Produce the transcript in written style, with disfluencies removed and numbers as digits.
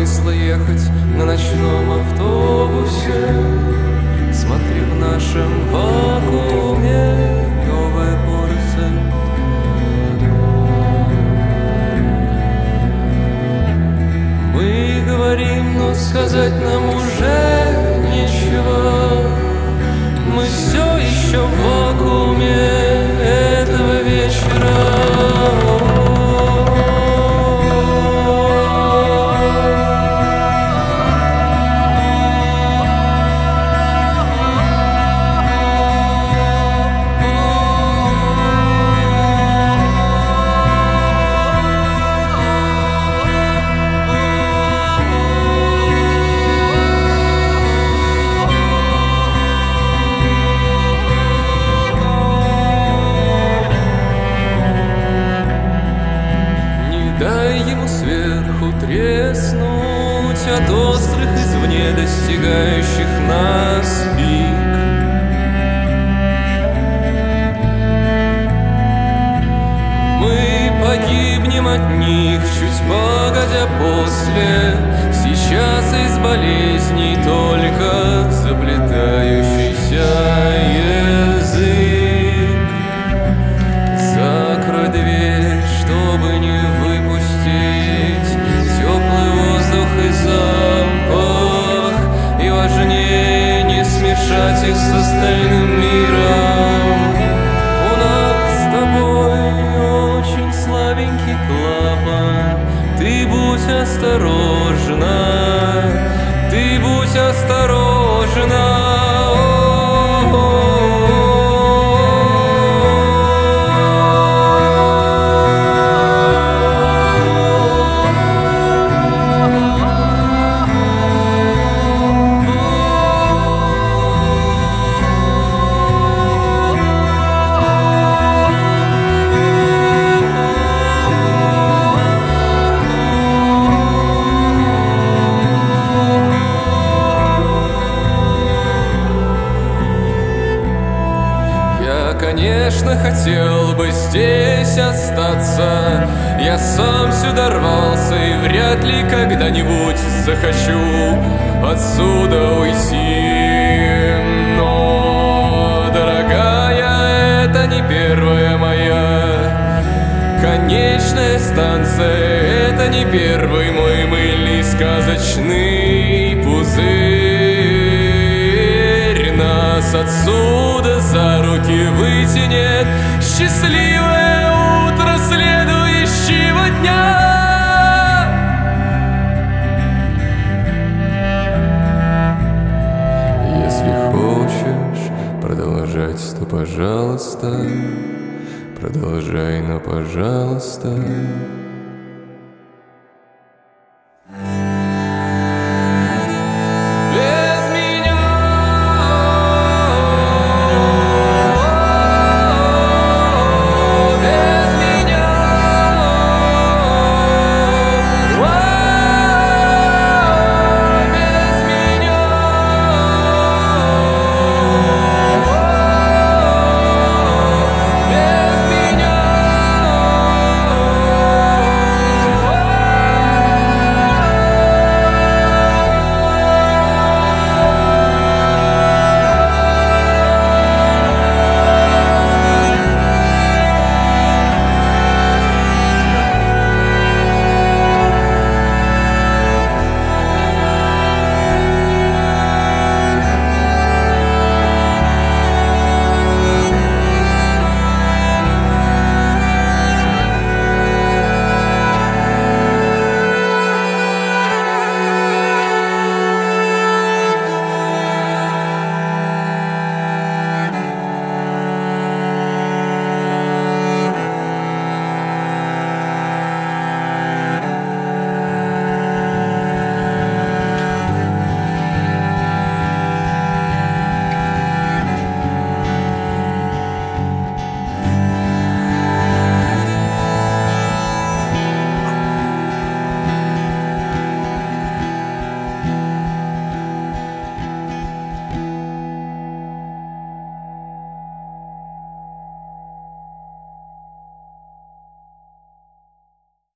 смысла ехать на ночном автобусе? Смотри, в нашем вакууме новая порция. Мы говорим, но сказать нам уже нечего. Мы все еще в вакууме этого вечера. Сверху треснуть от острых извне достигающих нас пик. Мы погибнем от них чуть погодя после. Сейчас из болезней только заплетающийся язык. Закрой дверь, чтобы не теплый воздух и запах, и важнее не смешать их с остальным миром. У нас с тобой очень слабенький клапан. Ты будь осторожна, ты будь осторожна. Конечно, хотел бы здесь остаться. Я сам сюда рвался и вряд ли когда-нибудь захочу отсюда уйти. Но, дорогая, это не первая моя конечная станция. Это не первый мой мыльный сказочный пузырь. Нас отсюда за руки вытянет счастливое утро следующего дня. Если хочешь продолжать, то пожалуйста, продолжай, но пожалуйста.